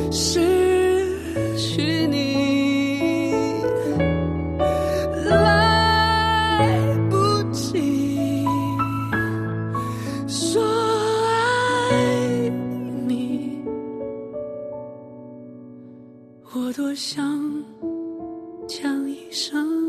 失去你，来不及说爱你。我多想讲一声